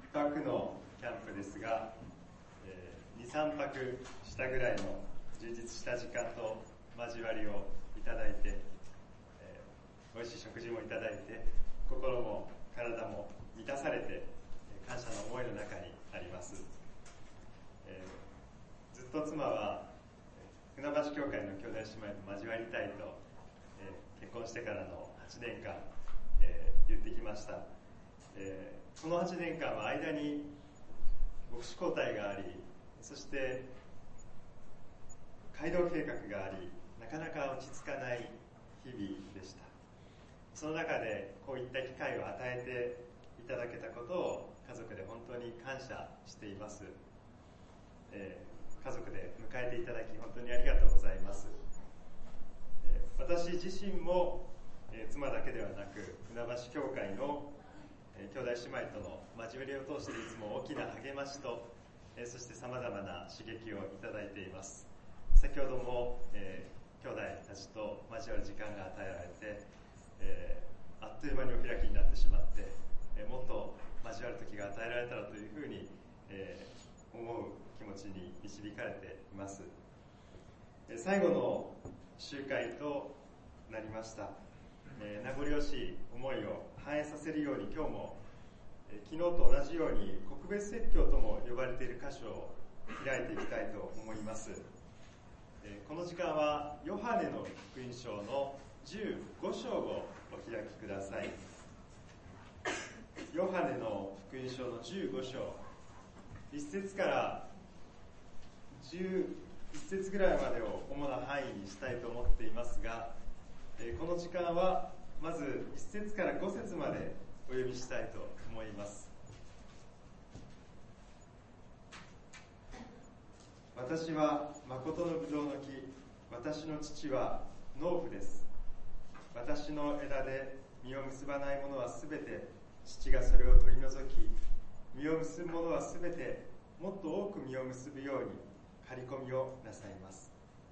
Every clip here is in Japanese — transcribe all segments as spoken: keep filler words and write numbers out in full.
ぱくのキャンプですが、えー、にさんぱくしたぐらいの充実した時間と交わりをいただいて、えー、美味しい食事もいただいて、心も体も満たされて、感謝の思いの中にあります。えー、ずっと妻は船橋教会の兄弟姉妹と交わりたいと、えー、結婚してからのはちねんかん、えー、言ってきました。えー、このはちねんかんは間に牧師交代があり、そして街道計画があり、なかなか落ち着かない日々でした。その中でこういった機会を与えていただけたことを家族で本当に感謝しています。えー、家族で迎えていただき本当にありがとうございます。えー、私自身も、えー、妻だけではなく船橋教会の、えー、兄弟姉妹との交わりを通していつも大きな励ましと、えー、そして様々な刺激をいただいています。先ほども、えー、兄弟たちと交わる時間が与えられて、えー、あっという間にお開きになってしまって、えー、もっと交わる時が与えられたらというふうに、えー、思う気持ちに導かれています。えー、最後の集会となりました。えー、名残惜しい思いを反映させるように今日も、えー、昨日と同じように告別説教とも呼ばれている箇所を開いていきたいと思います。この時間はヨハネの福音書のじゅうご章をお開きください。ヨハネの福音書のじゅうご章、いち節からじゅういち節ぐらいまでを主な範囲にしたいと思っていますが、この時間はまずいち節からご節までお読みしたいと思います。私は誠のブドウの木、私の父は農夫です。私の枝で実を結ばないものはすべて父がそれを取り除き、実を結ぶものはすべてもっと多く実を結ぶように刈り込みをなさいます。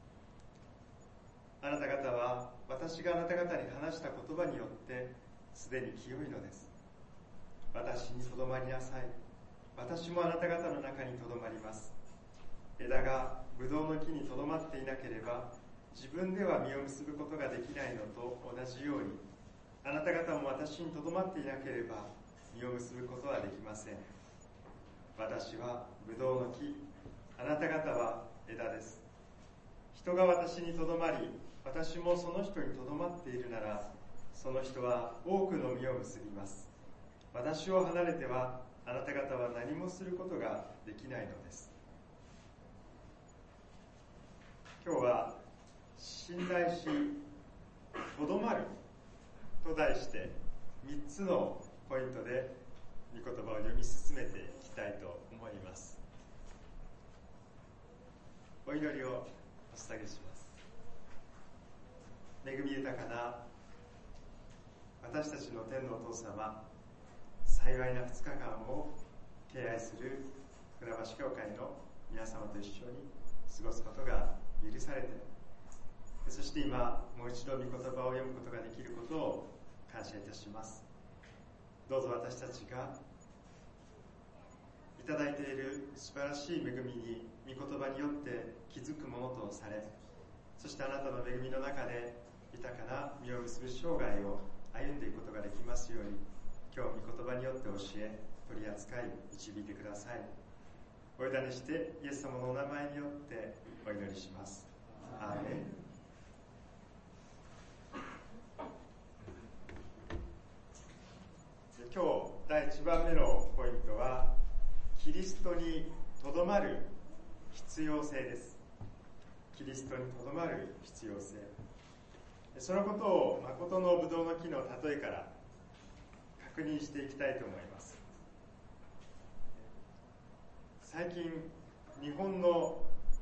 あなた方は私があなた方に話した言葉によってすでに清いのです。私にとどまりなさい。私もあなた方の中にとどまります。枝がブドウの木にとどまっていなければ自分では実を結ぶことができないのと同じように、あなた方も私にとどまっていなければ実を結ぶことはできません。私はブドウの木、あなた方は枝です。人が私にとどまり、私もその人にとどまっているなら、その人は多くの実を結びます。私を離れてはあなた方は何もすることができないのです。今日は信頼しとどまると題してみっつのポイントで御言葉を読み進めていきたいと思います。お祈りをお捧げします。恵み豊かな私たちの天のお父様、幸いなふつかかんを敬愛する船橋教会の皆様と一緒に過ごすことが許されて、そして今もう一度御言葉を読むことができることを感謝いたします。どうぞ私たちがいただいている素晴らしい恵みに御言葉によって気づくものとされ、そしてあなたの恵みの中で豊かな実を結ぶ生涯を歩んでいくことができますように、今日御言葉によって教え取り扱い導いてください。お委ねしてイエス様のお名前によってお祈りします。アーメン。今日だいいちばんめのポイントは、キリストにとどまる必要性です。キリストにとどまる必要性、そのことを誠のブドウの木の例えから確認していきたいと思います。最近日本の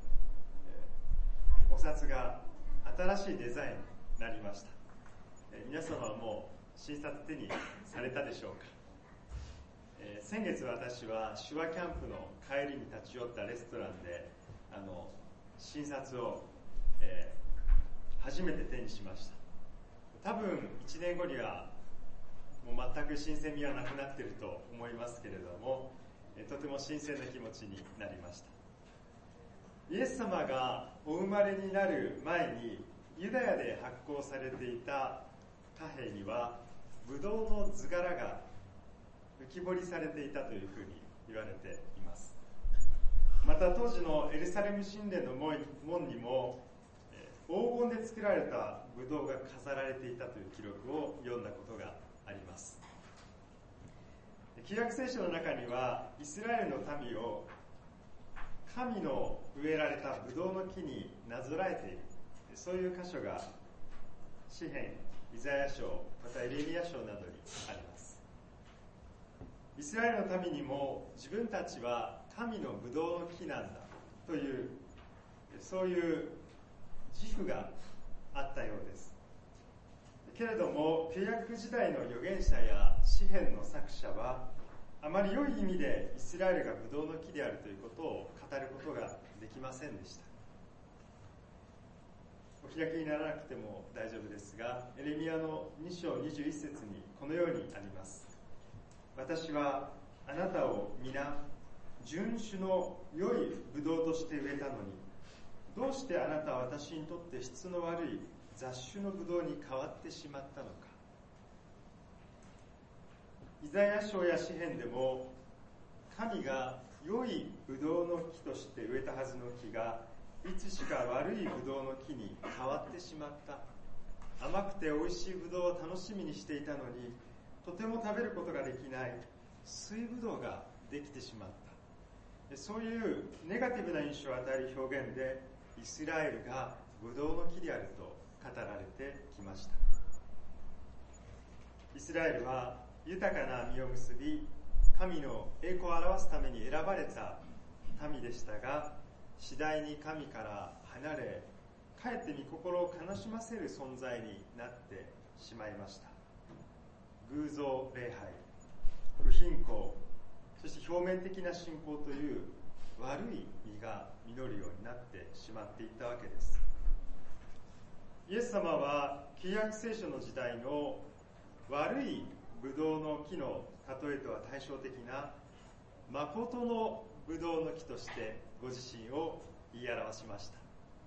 お札が新しいデザインになりました。皆様はもう新札手にされたでしょうか。えー、先月私は手話キャンプの帰りに立ち寄ったレストランであの新札を、えー、初めて手にしました。多分いちねんごにはもう全く新鮮味はなくなっていると思いますけれども、 とても新鮮な気持ちになりました。イエス様がお生まれになる前にユダヤで発行されていた貨幣にはブドウの図柄が浮き彫りされていたというふうに言われています。また当時のエルサレム神殿の門にも黄金で作られたブドウが飾られていたという記録を読んだことがあります。旧約聖書の中にはイスラエルの民を神の植えられたブドウの木になぞらえている、そういう箇所が詩編、イザヤ書、またエレミヤ書などにあります。イスラエルの民にも自分たちは神のブドウの木なんだというそういう自負があったようです。けれども旧約時代の預言者や詩編の作者はあまり良い意味でイスラエルがブドウの木であるということを語ることができませんでした。お開きにならなくても大丈夫ですが、エレミヤのに章にじゅういち節にこのようにあります。私はあなたを皆純種の良いブドウとして植えたのに、どうしてあなたは私にとって質の悪い雑種のブドウに変わってしまったのか。イザヤ書や詩編でも神が良いブドウの木として植えたはずの木がいつしか悪いブドウの木に変わってしまった。甘くて美味しいブドウを楽しみにしていたのに、とても食べることができない水ブドウができてしまった。そういうネガティブな印象を与える表現でイスラエルがブドウの木であると語られてきました。イスラエルは豊かな実を結び、神の栄光を表すために選ばれた民でしたが、次第に神から離れ、かえって御心を悲しませる存在になってしまいました。偶像礼拝、不信仰、そして表面的な信仰という悪い実が実るようになってしまっていったわけです。イエス様は旧約聖書の時代の悪いブドウの木の例えとは対照的な誠のブドウの木としてご自身を言い表しました。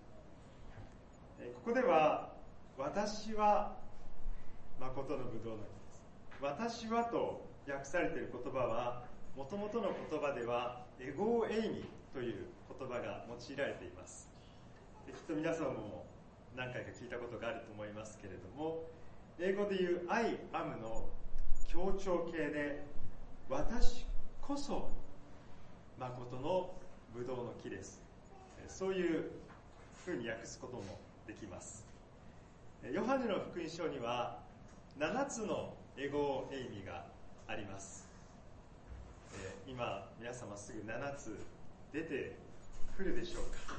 ここでは私は誠のブドウの木です。私はと訳されている言葉はもともとの言葉ではエゴエイミという言葉が用いられています。きっと皆さんも何回か聞いたことがあると思いますけれども、英語でいう I am の強調形で私こそ誠のブドウの木です、そういうふうに訳すこともできます。ヨハネの福音書にはななつのエゴエイミがあります。今皆様すぐななつ出てくるでしょうか。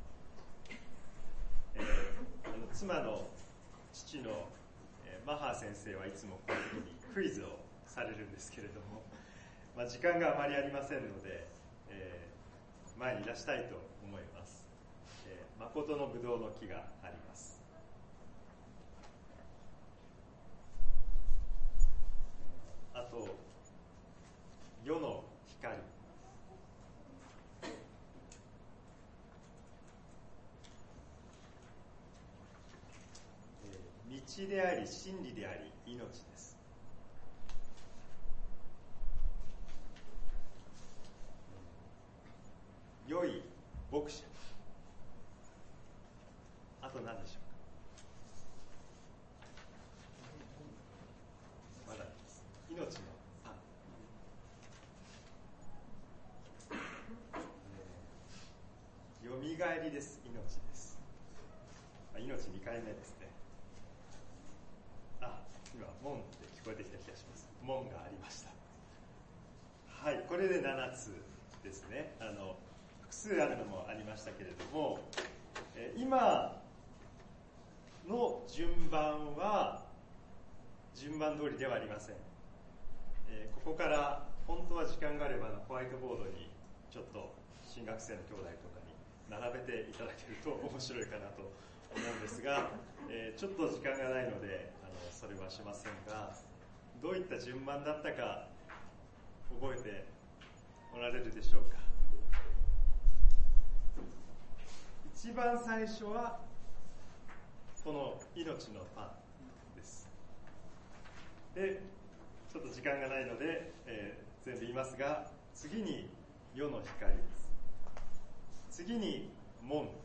えー、あの妻の父の、えー、マハー先生はいつもこういう時にクイズをされるんですけれども、まあ、時間があまりありませんので、えー、前に出したいと思います。えー、誠のブドウの木があります。あと世の光、道であり真理であり命です。良い牧者、あと何でしょうか。まだです。命のパン、よみがえりです。命です。命にかいめですね。あ、今門って聞こえてきた気がします。門がありました。はい、これでななつですね。あの複数あるのもありましたけれども、え今の順番は順番通りではありません。えー、ここから本当は時間があればのホワイトボードにちょっと新学生の兄弟とかに並べていただけると面白いかなと思うんですが、えー、ちょっと時間がないのであのそれはしませんが、どういった順番だったか覚えておらでしょうか。一番最初はこの命のパンです。で、ちょっと時間がないので、えー、全部言いますが、次に世の光です。次に門です。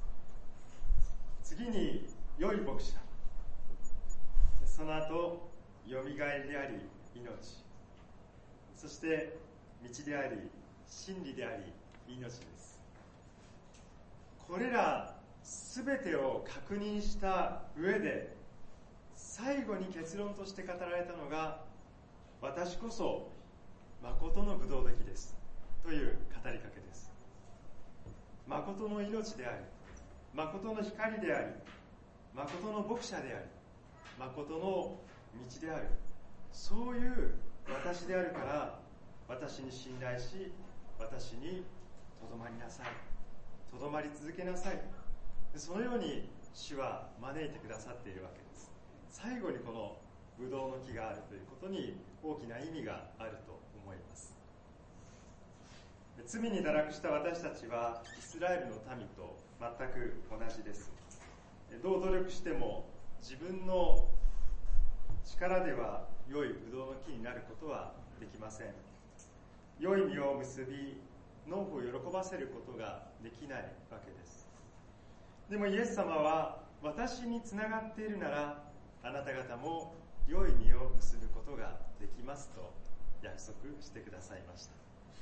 次に良い牧者。その後、よみがえりであり命。そして道であり真理であり命です。これらすべてを確認した上で、最後に結論として語られたのが、私こそ誠の葡萄時ですという語りかけです。誠の命であり、誠の光であり、誠の牧者であり、誠の道である、そういう私であるから、私に信頼し、私にとどまりなさい、とどまり続けなさい。そのように主は招いてくださっているわけです。最後にこのブドウの木があるということに大きな意味があると思います。罪に堕落した私たちはイスラエルの民と全く同じです。どう努力しても自分の力では良いブドウの木になることはできません。良い実を結び、農夫を喜ばせることができないわけです。でもイエス様は、私につながっているなら、あなた方も良い実を結ぶことができますと約束してくださいました。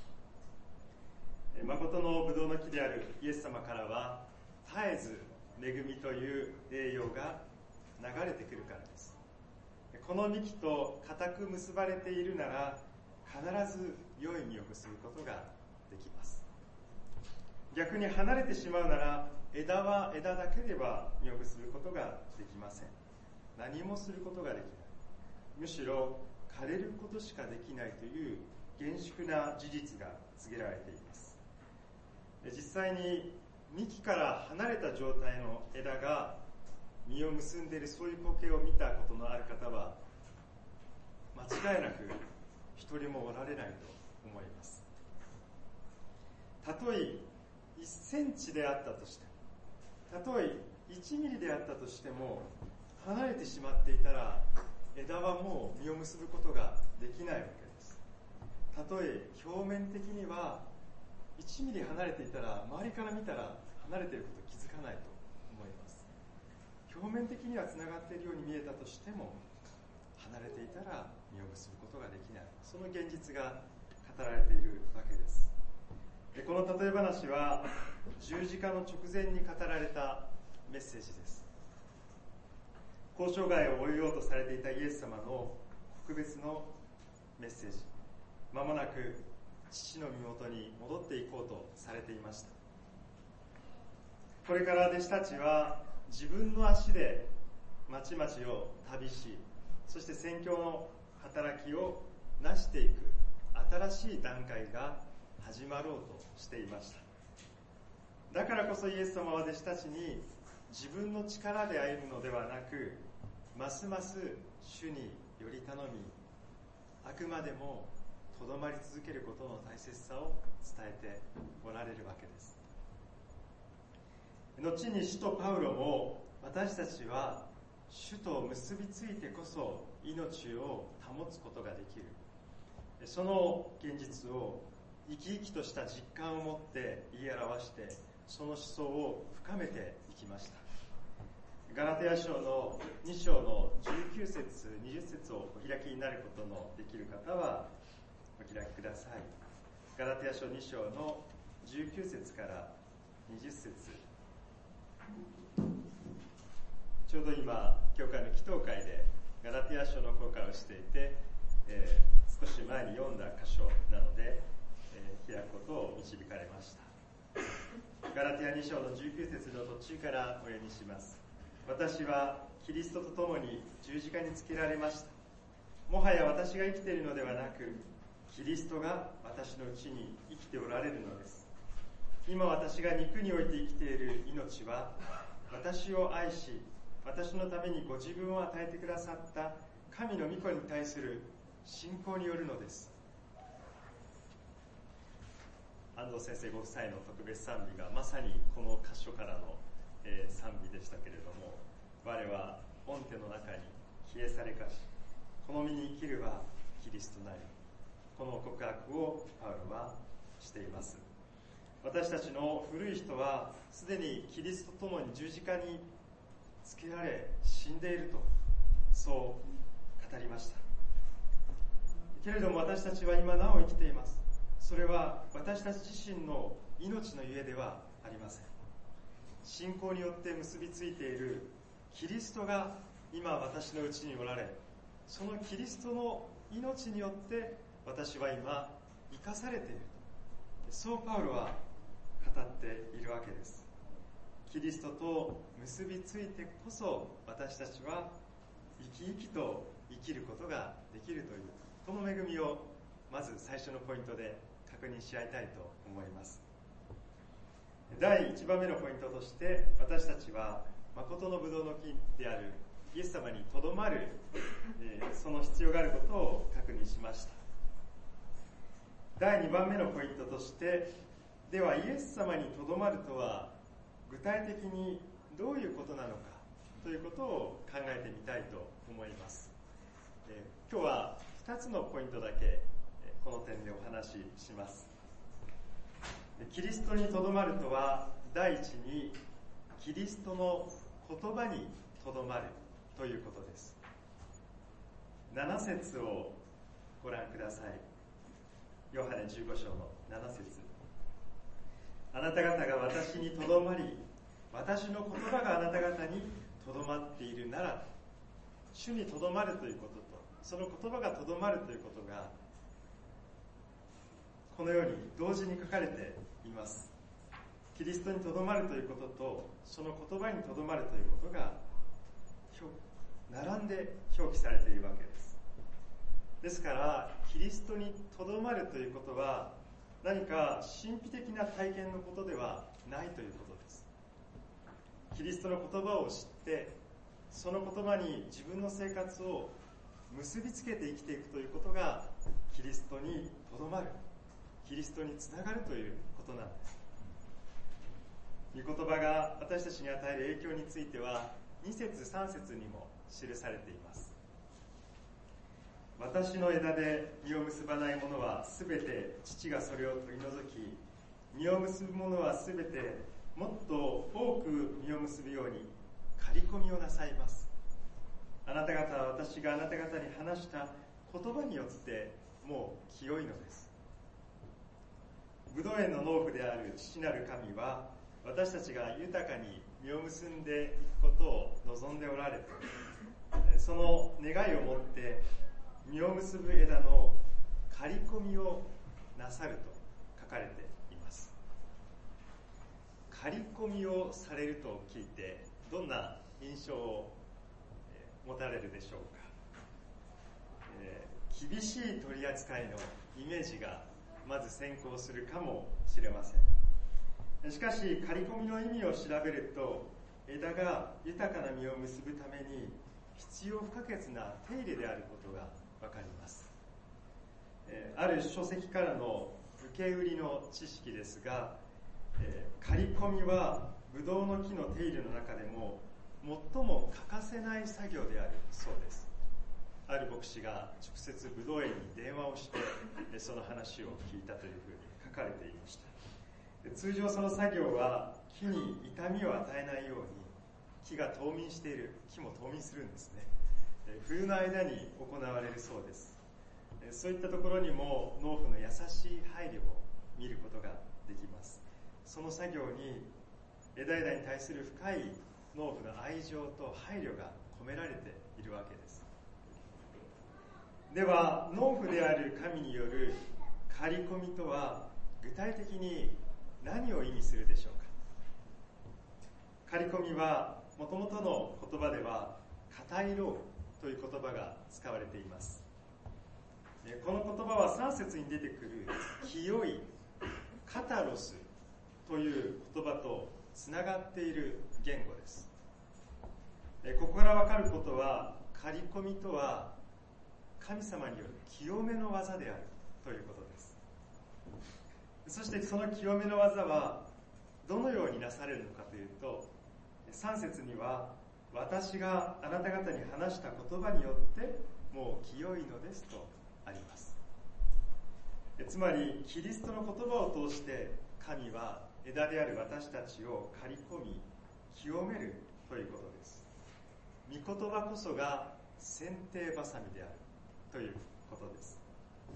誠のブドウの木であるイエス様からは、絶えず恵みという栄養が流れてくるからです。この幹と固く結ばれているなら、必ず良い実を結ぶことができます。逆に離れてしまうなら、枝は枝だけでは実を結ぶことができません。何もすることができない。むしろ枯れることしかできないという厳粛な事実が告げられています。実際に幹から離れた状態の枝が実を結んでいる、そういう光景を見たことのある方は間違いなく一人もおられないと思います。たとえいっセンチであったとしても、たとえいちミリであったとしても、離れてしまっていたら枝はもう実を結ぶことができないわけです。たとえ表面的にはいちミリ離れていたら、周りから見たら離れていること気づかないと思います。表面的にはつながっているように見えたとしても、離れていたら実を結ぶことができない、その現実が語られているわけです。でこの例え話は十字架の直前に語られたメッセージです。交渉外を終えようとされていたイエス様の特別のメッセージ。まもなく父の身元に戻っていこうとされていました。これから弟子たちは自分の足で町々を旅し、そして宣教の働きを成していく新しい段階が始まろうとしていました。だからこそイエス様は弟子たちに、自分の力で歩むのではなく、ますます主により頼み、あくまでもとどまり続けることの大切さを伝えておられるわけです。後に使徒パウロも、私たちは主と結びついてこそ命を保つことができる、その現実を生き生きとした実感を持って言い表して、その思想を深めていきました。ガラテヤ書のに章のじゅうきゅう節にじゅう節をお開きになることのできる方はお開きください。ガラテヤ書に章のじゅうきゅう節からにじゅう節、ちょうど今教会の祈祷会でガラテヤ書の講解をしていて、えー、少し前に読んだ箇所なので、えー、開くことを導かれました。ガラテヤに章のじゅうきゅう節の途中からお読みします。私はキリストと共に十字架につけられました。もはや私が生きているのではなく、キリストが私のうちに生きておられるのです。今私が肉において生きている命は、私を愛し、私のためにご自分を与えてくださった神の御子に対する信仰によるのです。 安藤先生ご夫妻の特別賛美がまさにこの箇所からの、えー、賛美でしたけれども、我は御手の中に消え去れかし、この身に生きるはキリストなり、この告白をパウロはしています。私たちの古い人はすでにキリストともに十字架につけられ死んでいると、そう語りました。けれども私たちは今なお生きています。それは私たち自身の命のゆえではありません。信仰によって結びついているキリストが今私のうちにおられ、そのキリストの命によって私は今生かされている、そうパウロは語っているわけです。キリストと結びついてこそ私たちは生き生きと生きることができるという、この恵みをまず最初のポイントで確認し合いたいと思います。だいいちばんめのポイントとして、私たちは誠のブドウの木であるイエス様にとどまる、えー、その必要があることを確認しました。だいにばんめのポイントとして、ではイエス様にとどまるとは具体的にどういうことなのかということを考えてみたいと思います。えー、今日はふたつのポイントだけこの点でお話しします。キリストにとどまるとは、第一にキリストの言葉にとどまるということです。なな節をご覧ください。ヨハネじゅうご章のなな節。あなた方が私にとどまり、私の言葉があなた方にとどまっているなら、主にとどまるということと、その言葉がとどまるということがこのように同時に書かれています。キリストにとどまるということと、その言葉にとどまるということが並んで表記されているわけです。ですからキリストにとどまるということは、何か神秘的な体験のことではないということです。キリストの言葉を知って、その言葉に自分の生活を結びつけて生きていくということが、キリストにとどまる、キリストにつながるということなんです。御言葉が私たちに与える影響についてはに節さん節にも記されています。私の枝で実を結ばないものはすべて父がそれを取り除き、実を結ぶものはすべてもっと多く実を結ぶように刈り込みをなさいます。あなた方は私があなた方に話した言葉によってもう清いのです。ブドウ園の農夫である父なる神は、私たちが豊かに実を結んでいくことを望んでおられて、その願いを持って実を結ぶ枝の刈り込みをなさると書かれています。刈り込みをされると聞いて、どんな印象を持たれるでしょうか。えー、厳しい取り扱いのイメージがまず先行するかもしれません。しかし刈り込みの意味を調べると、枝が豊かな実を結ぶために必要不可欠な手入れであることがわかります。えー、ある書籍からの受け売りの知識ですが、えー、刈り込みはブドウの木の手入れの中でも最も欠かせない作業であるそうです。ある牧師が直接ブドウ園に電話をしてその話を聞いたというふうに書かれていました。通常その作業は木に痛みを与えないように、木が冬眠している、木も冬眠するんですね。冬の間に行われるそうです。そういったところにも農夫の優しい配慮を見ることができます。その作業に枝々に対する深い農夫の愛情と配慮が込められているわけです。では農夫である神による刈り込みとは具体的に何を意味するでしょうか。刈り込みはもともとの言葉ではカタイロウという言葉が使われています。この言葉はさん節に出てくる清いカタロスという言葉とつながっている言語です。ここから分かることは、刈り込みとは神様による清めの技であるということです。 そしてその清めの技はどのようになされるのかというと、さん節には、私があなた方に話した言葉によってもう清いのですとあります。つまりキリストの言葉を通して神は枝である私たちを刈り込み清めるということです。御言葉こそが剪定ばさみであるということです。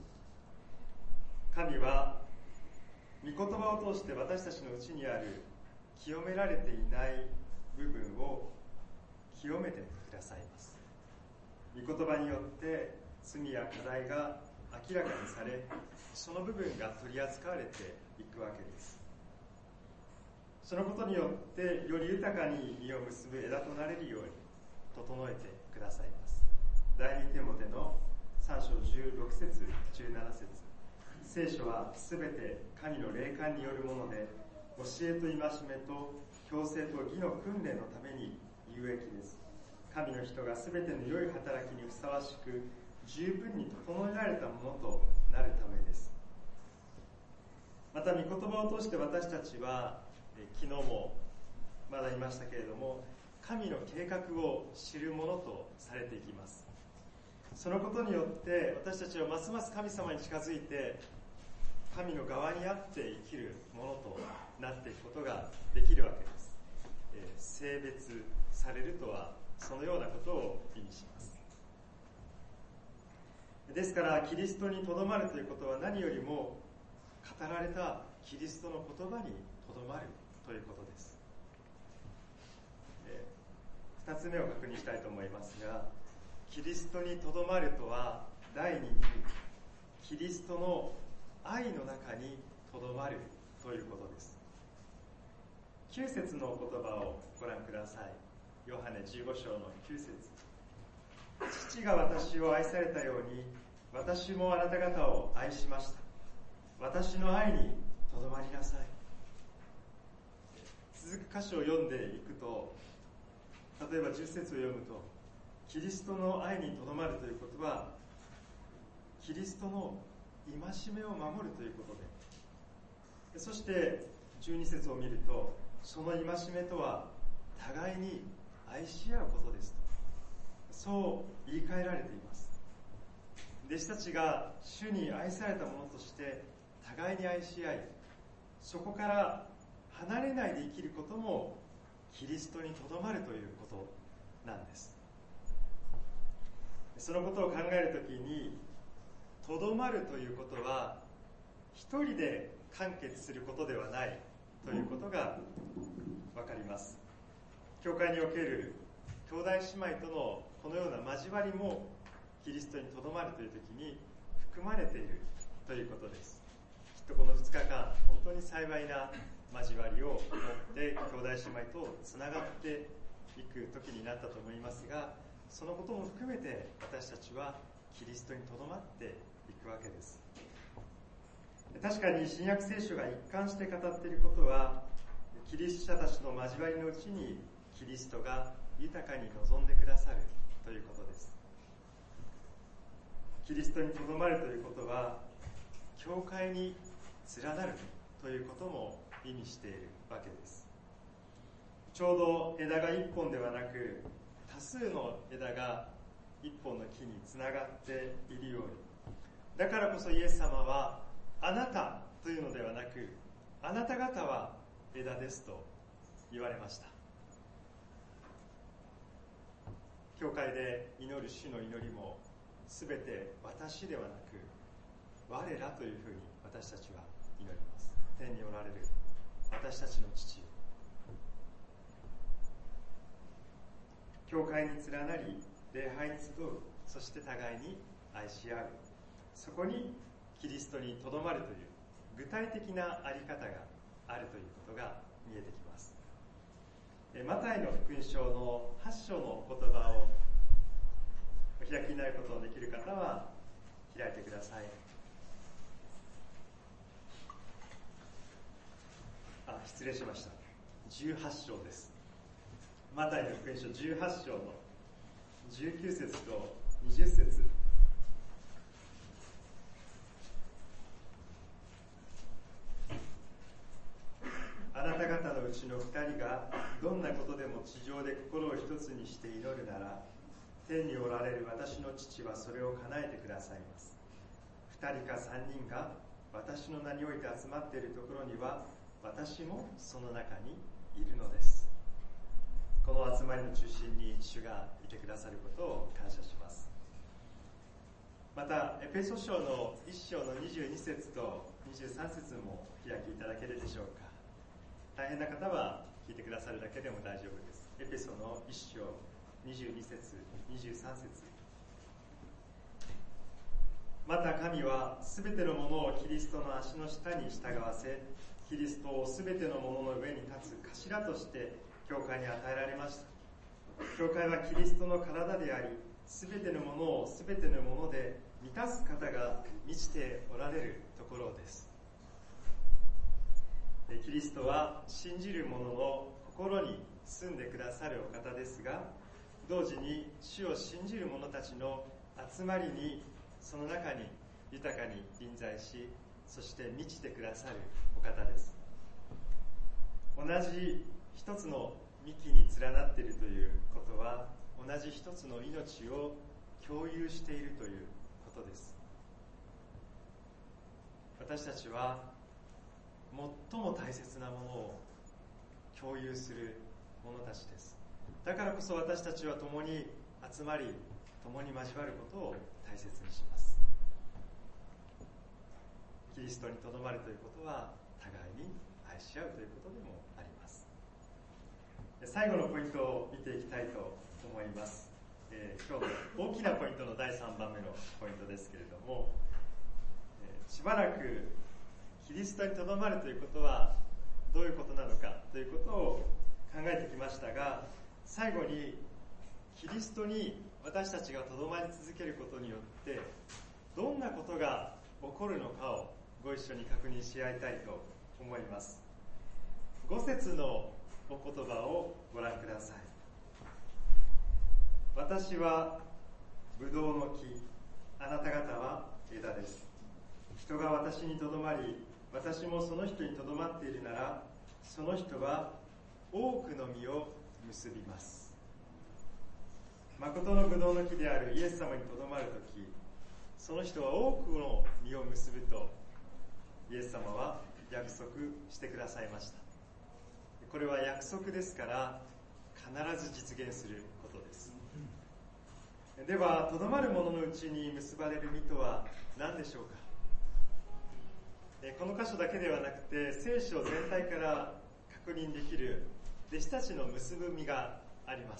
神は御言葉を通して私たちのうちにある清められていない部分を清めてくださいます。御言葉によって罪や課題が明らかにされ、その部分が取り扱われていくわけです。そのことによってより豊かに実を結ぶ枝となれるように整えてくださいます。第二テモテのさん章じゅうろく節じゅうなな節、聖書はすべて神の霊感によるもので、教えと戒めと矯正と義の訓練のために有益です。神の人がすべての良い働きにふさわしく十分に整えられたものとなるためです。また御言葉を通して私たちはえ昨日もまだ言いましたけれども、神の計画を知るものとされていきます。そのことによって私たちはますます神様に近づいて神の側にあって生きるものとなっていくことができるわけです。えー、性別されるとはそのようなことを意味します。ですからキリストにとどまるということは何よりも語られたキリストの言葉にとどまるということです。えー、二つ目を確認したいと思いますが、キリストにとどまるとは第二にキリストの愛の中にとどまるということです。きゅう節の言葉をご覧ください。ヨハネじゅうご章のきゅう節、父が私を愛されたように私もあなた方を愛しました。私の愛にとどまりなさい。続く箇所を読んでいくと、例えばじゅっ節を読むと、キリストの愛にとどまるということはキリストの戒めを守るということで、そしてじゅうに節を見ると、その戒めとは互いに愛し合うことですと、そう言い換えられています。弟子たちが主に愛されたものとして互いに愛し合い、そこから離れないで生きることもキリストにとどまるということなんです。そのことを考えるときに、とどまるということは一人で完結することではないということがわかります。教会における兄弟姉妹とのこのような交わりもキリストにとどまるというときに含まれているということです。きっとこのふつかかん、本当に幸いな交わりを持って兄弟姉妹とつながっていく時になったと思いますが、そのことも含めて私たちはキリストにとどまっていくわけです。確かに新約聖書が一貫して語っていることは、キリスト者たちの交わりのうちにキリストが豊かに望んでくださるということです。キリストにとどまるということは、教会に連なるということも意味しているわけです。ちょうど枝が一本ではなく、多数の枝が一本の木につながっているように、だからこそイエス様はあなたというのではなく、あなた方は枝ですと言われました。教会で祈る主の祈りもすべて私ではなく我らというふうに私たちは祈ります。天におられる私たちの父よ、教会に連なり礼拝に集う、そして互いに愛し合う、そこにキリストにとどまるという具体的なあり方があるということが見えてきます。マタイの福音書のはち章の言葉をお開きになることのできる方は開いてください。あ、失礼しました。じゅうはち章です。マタイの福音書じゅうはち章のじゅうきゅう節とにじゅう節。 ちの二人がどんなことでも地上で心を一つにして祈るなら、天におられる私の父はそれを叶えてくださいます。二人か三人が私の名において集まっているところには、私もその中にいるのです。この集まりの中心に主がいてくださることを感謝します。またエペソ書のいっ章のにじゅうに節とにじゅうさん節もお開きいただけるでしょうか。大変な方は聞いてくださるだけでも大丈夫です。エペソのいっ章にじゅうに節にじゅうさん節。また神はすべてのものをキリストの足の下に従わせ、キリストをすべてのものの上に立つ頭として教会に与えられました。教会はキリストの体であり、すべてのものをすべてのもので満たす方が満ちておられるところです。キリストは信じる者の心に住んでくださるお方ですが、同時に主を信じる者たちの集まりに、その中に豊かに臨在し、そして満ちてくださるお方です。同じ一つの幹に連なっているということは、同じ一つの命を共有しているということです。私たちは最も大切なものを共有する者たちです。だからこそ私たちは共に集まり、共に交わることを大切にします。キリストにとどまるということは、互いに愛し合うということでもあります。最後のポイントを見ていきたいと思います。えー、今日の大きなポイントのだいさんばんめのポイントですけれども、えー、しばらくキリストにとどまるということはどういうことなのかということを考えてきましたが、最後にキリストに私たちがとどまり続けることによってどんなことが起こるのかをご一緒に確認し合いたいと思います。ご節のお言葉をご覧ください。私はブドウの木、あなた方は枝です。人が私にとどまり、私もその人にとどまっているなら、その人は多くの実を結びます。誠のブドウの木であるイエス様にとどまるとき、その人は多くの実を結ぶとイエス様は約束してくださいました。これは約束ですから必ず実現することです。では、とどまる者のうちに結ばれる実とは何でしょうか。この箇所だけではなくて、聖書全体から確認できる弟子たちの結ぶ実があります。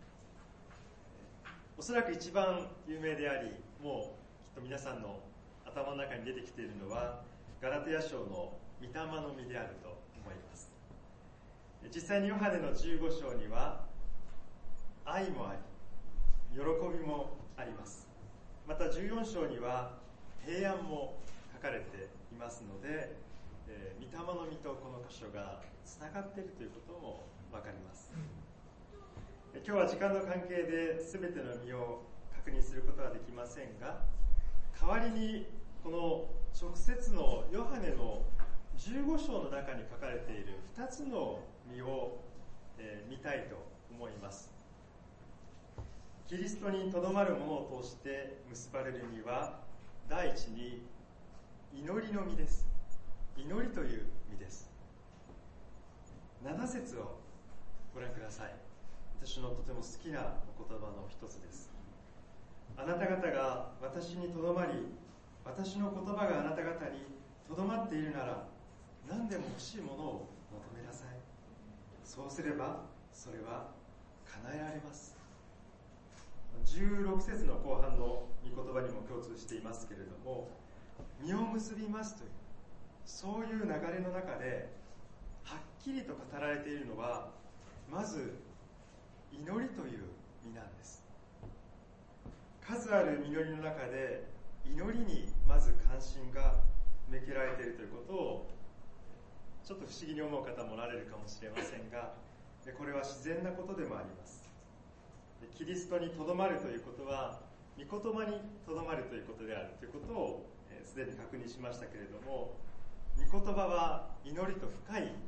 おそらく一番有名であり、もうきっと皆さんの頭の中に出てきているのは、ガラテヤ書の御霊の実であると思います。実際にヨハネのじゅうご章には愛もあり、喜びもあります。またじゅうよん章には平安も書かれていますので、えー、御霊の実とこの箇所がつながっているということもわかります。今日は時間の関係で全ての実を確認することはできませんが、代わりにこの直接のヨハネのじゅうご章の中に書かれているふたつの実を、えー、見たいと思います。キリストにとどまるものを通して結ばれる実は、第一に祈りの実です。祈りという実です。なな節をご覧ください。私のとても好きなお言葉の一つです。あなた方が私にとどまり、私の言葉があなた方にとどまっているなら、何でも欲しいものを求めなさい。そうすればそれは叶えられます。じゅうろく節の後半の御言葉にも共通していますけれども、実を結びますという、そういう流れの中ではっきりと語られているのは、まず祈りという実なんです。数ある実りの中で祈りにまず関心が向けられているということをちょっと不思議に思う方もおられるかもしれませんが、これは自然なことでもあります。キリストにとどまるということは、御言葉にとどまるということであるということをすでに確認しましたけれども、御言葉は祈りと深い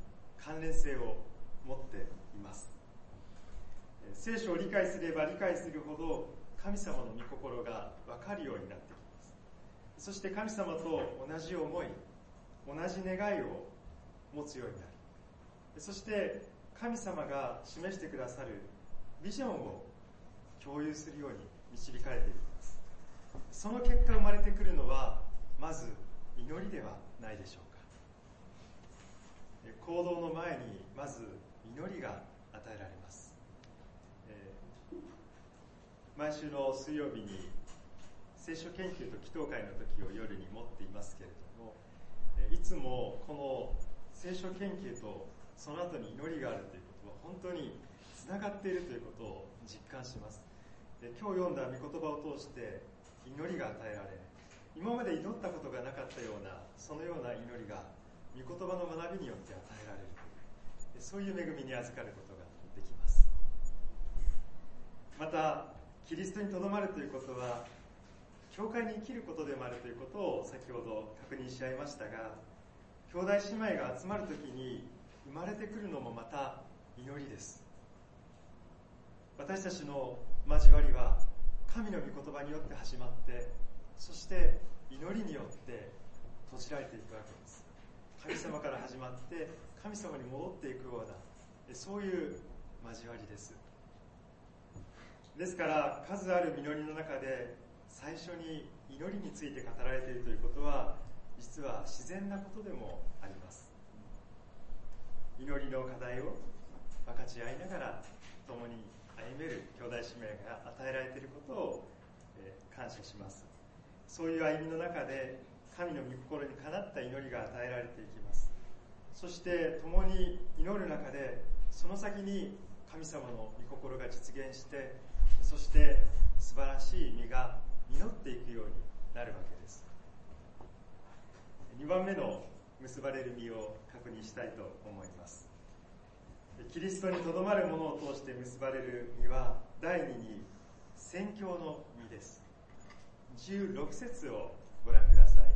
関連性を持っています。聖書を理解すれば理解するほど神様の御心が分かるようになってきます。そして神様と同じ思い、同じ願いを持つようになる。そして神様が示してくださるビジョンを共有するように導かれていきます。その結果生まれてくるのはまず祈りではないでしょうか。行動の前にまず祈りが与えられます。毎週の水曜日に聖書研究と祈祷会の時を夜に持っていますけれども、いつもこの聖書研究とその後に祈りがあるということは本当につながっているということを実感します。で、今日読んだ御言葉を通して祈りが与えられ、今まで祈ったことがなかったようなそのような祈りが御言葉の学びによって与えられる、そういう恵みに預かることができます。またキリストにとどまるということは教会に生きることでもあるということを先ほど確認し合いましたが、兄弟姉妹が集まるときに生まれてくるのもまた祈りです。私たちの交わりは神の御言葉によって始まって、そして祈りによって閉じられていくわけです。神様から始まって神様に戻っていくような、そういう交わりです。ですから数ある祈りの中で最初に祈りについて語られているということは実は自然なことでもあります。祈りの課題を分かち合いながら共に歩める兄弟姉妹が与えられていることを、えー、感謝します。そういう歩みの中で神の御心にかなった祈りが与えられていきます。そして共に祈る中でその先に神様の御心が実現して、そして素晴らしい実が実っていくようになるわけです。にばんめの結ばれる実を確認したいと思います。キリストにとどまるものを通して結ばれる実は第二に宣教の実です。じゅうろく節をご覧ください。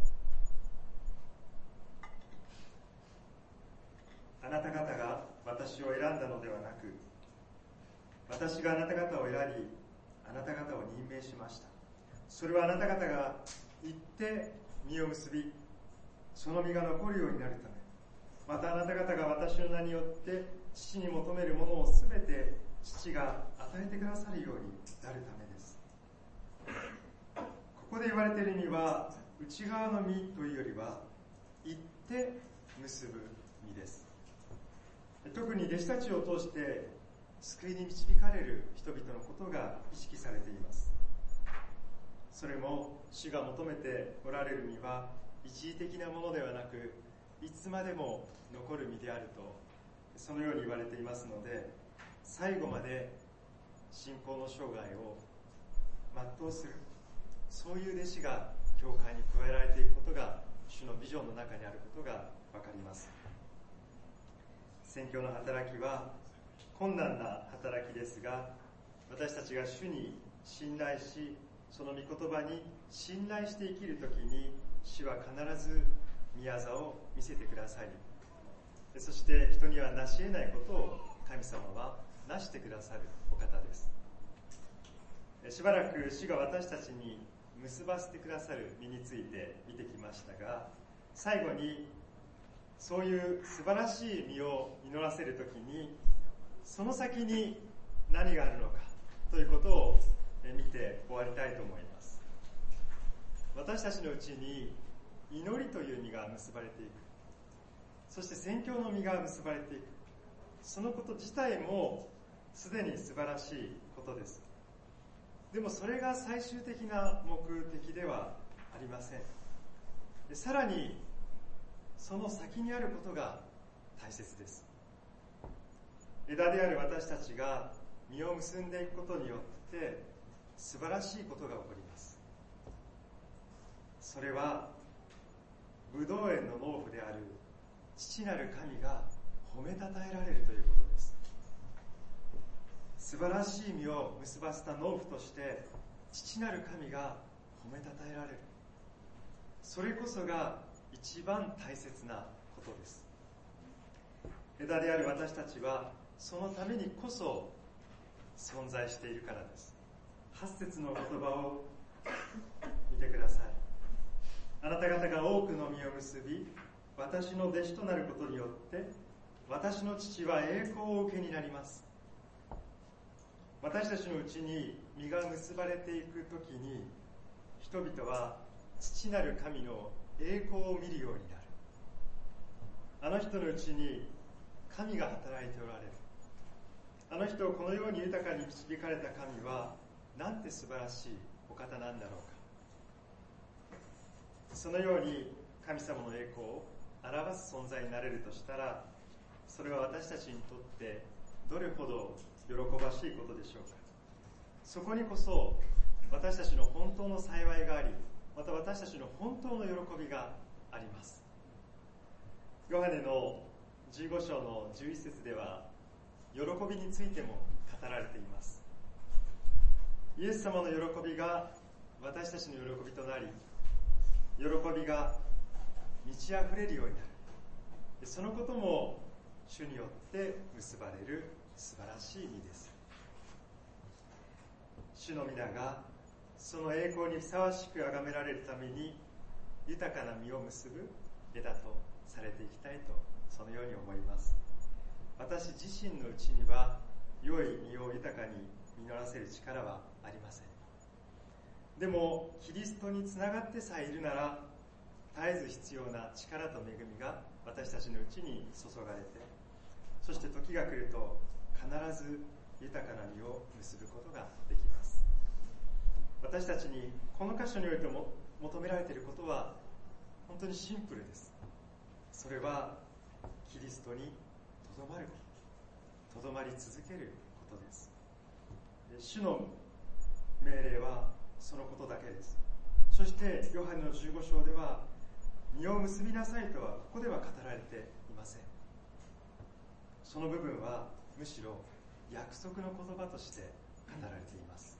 あなた方が私を選んだのではなく、私があなた方を選び、あなた方を任命しました。それはあなた方が行って実を結び、その実が残るようになるため、またあなた方が私の名によって父に求めるものをすべて父が与えてくださるようになるためです。ここで言われている実は内側の実というよりは行って結ぶ実です。特に弟子たちを通して救いに導かれる人々のことが意識されています。それも主が求めておられる実は一時的なものではなく、いつまでも残る実であると、そのように言われていますので、最後まで信仰の生涯を全うする、そういう弟子が教会に加えられていくことが主のビジョンの中にあることが分かります。宣教の働きは困難な働きですが、私たちが主に信頼し、その御言葉に信頼して生きるときに、主は必ず御業を見せてくださり、そして人には成し得ないことを神様は成してくださるお方です。しばらく主が私たちに結ばせてくださる身について見てきましたが、最後にそういう素晴らしい実を実らせるときに、その先に何があるのかということを見て終わりたいと思います。私たちのうちに祈りという実が結ばれていく、そして宣教の実が結ばれていく、そのこと自体もすでに素晴らしいことです。でもそれが最終的な目的ではありません。で、さらにその先にあることが大切です。枝である私たちが実を結んでいくことによって素晴らしいことが起こります。それはブドウ園の農夫である父なる神が褒めたたえられるということです。素晴らしい実を結ばせた農夫として父なる神が褒めたたえられる、それこそが一番大切なことです。 枝である私たちはそのためにこそ存在しているからです。はち節の言葉を見てください。あなた方が多くの実を結び、私の弟子となることによって私の父は栄光を受けになります。私たちのうちに実が結ばれていくときに、人々は父なる神の栄光を見るようになる。あの人のうちに神が働いておられる。あの人をこのように豊かに導かれた神はなんて素晴らしいお方なんだろうか。そのように神様の栄光を表す存在になれるとしたら、それは私たちにとってどれほど喜ばしいことでしょうか。そこにこそ私たちの本当の幸いがあり、また私たちの本当の喜びがあります。ヨハネのじゅうご章のじゅういち節では喜びについても語られています。イエス様の喜びが私たちの喜びとなり、喜びが満ち溢れるようになる。そのことも主によって結ばれる素晴らしい実です。主の皆がその栄光にふさわしく崇められるために豊かな実を結ぶ枝とされていきたいと、そのように思います。私自身のうちには良い実を豊かに実らせる力はありません。でもキリストにつながってさえいるなら、絶えず必要な力と恵みが私たちのうちに注がれて、そして時が来ると必ず豊かな実を結ぶことができます。私たちにこの箇所においても求められていることは本当にシンプルです。それはキリストにとどまること、とどまり続けることです。主の命令はそのことだけです。そしてヨハネのじゅうご章では、実を結びなさいとはここでは語られていません。その部分はむしろ約束の言葉として語られています。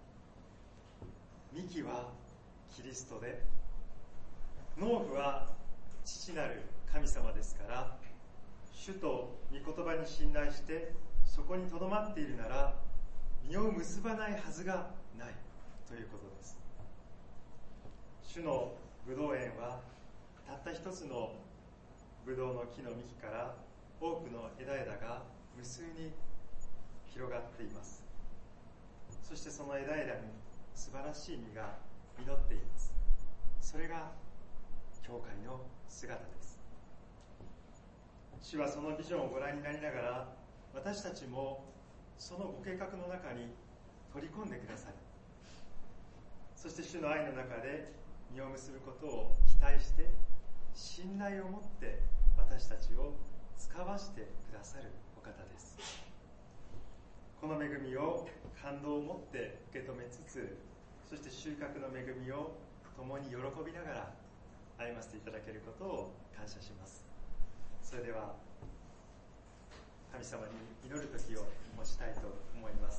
幹はキリストで、農夫は父なる神様ですから、主と御言葉に信頼してそこにとどまっているなら、実を結ばないはずがないということです。主のブドウ園はたった一つのブドウの木の幹から多くの枝々が無数に広がっています。そしてその枝々に素晴らしい実が実っています。それが教会の姿です。主はそのビジョンをご覧になりながら、私たちもそのご計画の中に取り込んでくださる。そして主の愛の中で実を結ぶことを期待して、信頼を持って私たちを使わせてくださるお方です。この恵みを感動を持って受け止めつつ、そして収穫の恵みを共に喜びながら歩ませていただけることを感謝します。それでは神様に祈る時を持ちたいと思います。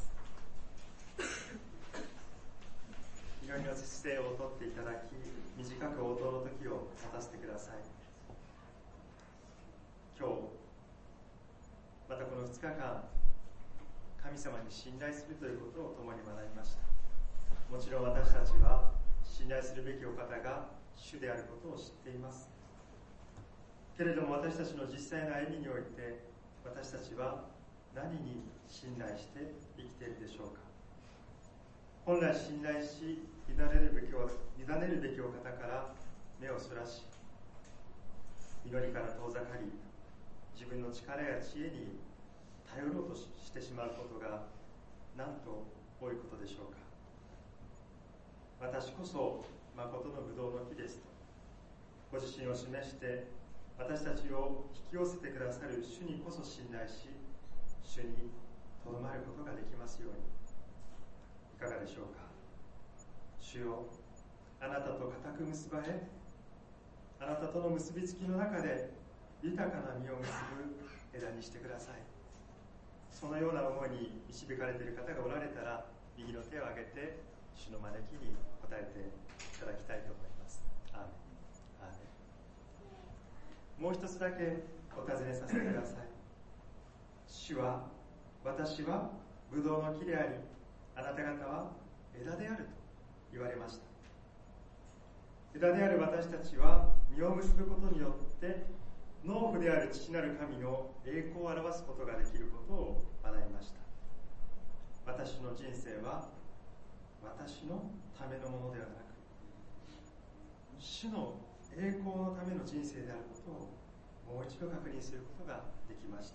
祈りの姿勢をとっていただき、短く応答の時を待たせてください。今日またこのふつかかん、神様に信頼するということを共に学びました。もちろん私たちは信頼するべきお方が主であることを知っています。けれども私たちの実際の歩みにおいて、私たちは何に信頼して生きているでしょうか。本来信頼し委ねるべきを委ねるべきお方から目をそらし、祈りから遠ざかり、自分の力や知恵に頼ろうとしてしまうことがなんと多いことでしょうか。私こそ誠のブドウの木ですとご自身を示して、私たちを引き寄せてくださる主にこそ信頼し、主にとどまることができますように。いかがでしょうか。主よ、あなたと固く結ばれ、あなたとの結びつきの中で豊かな実を結ぶ枝にしてください。そのような思いに導かれている方がおられたら、右の手を挙げて主の招きに応えていただきたいと思います。アーメン。アーメン。もう一つだけお尋ねさせてください。 主は、私はブドウの木であり、あなた方は枝であると言われました。枝である私たちは実を結ぶことによって農夫である父なる神の栄光を表すことができることを学びました。私の人生は私のためのものではなく、主の栄光のための人生であることをもう一度確認することができました。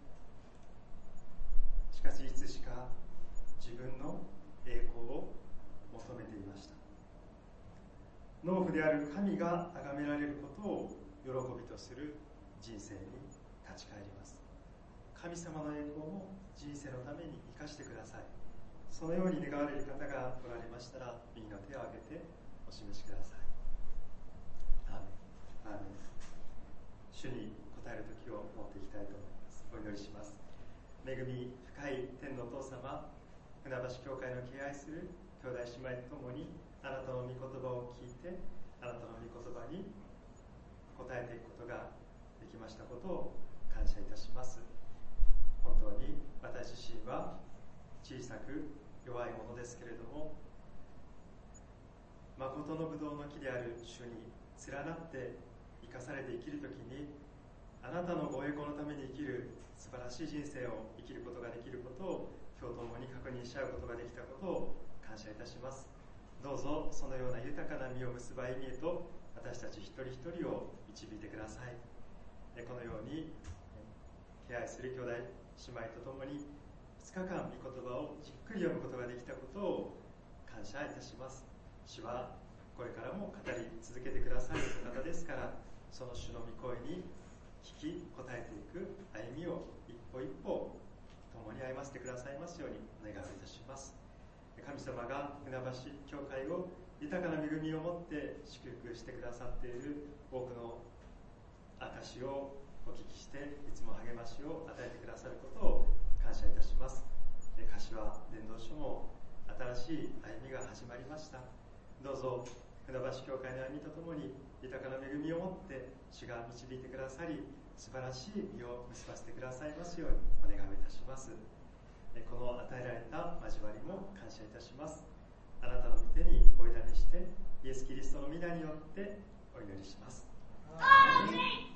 しかしいつしか自分の栄光を求めていました。農夫である神が崇められることを喜びとする人生に立ち返ります。神様の栄光も人生のために生かしてください。そのように願われる方がおられましたら、右の手を挙げてお示しください。アーメン。アーメン。主に応える時を持っていきたいと思います。お祈りします。恵み深い天のお父様、船橋教会の敬愛する兄弟姉妹とともに、あなたの御言葉を聞いて、あなたの御言葉に応えていくことができましたことを感謝いたします。本当に私自身は小さく弱いものですけれども、誠のブドウの木である主に連なって生かされて生きるときに、あなたのご栄光のために生きる素晴らしい人生を生きることができることを今日共に確認し合うことができたことを感謝いたします。どうぞそのような豊かな実を結ぶ歩みへと私たち一人一人を導いてください。このように敬愛する兄弟姉妹とともにふつかかん御言葉をじっくり読むことができたことを感謝いたします。主はこれからも語り続けてくださる方ですから、その主の御声に聞き応えていく歩みを一歩一歩共に歩ませてくださいますようにお願いいたします。神様が船橋教会を豊かな恵みを持って祝福してくださっている多くの証をお聞きして、いつも励ましを与えてくださることを感謝いたします。柏伝道所も新しい歩みが始まりました。どうぞ船橋教会の歩みとともに豊かな恵みを持って主が導いてくださり、素晴らしい実を結ばせてくださいますようにお願いいたします。この与えられた交わりも感謝いたします。あなたの御手にお委ねして、イエス・キリストの皆によってお祈りします。アーメン。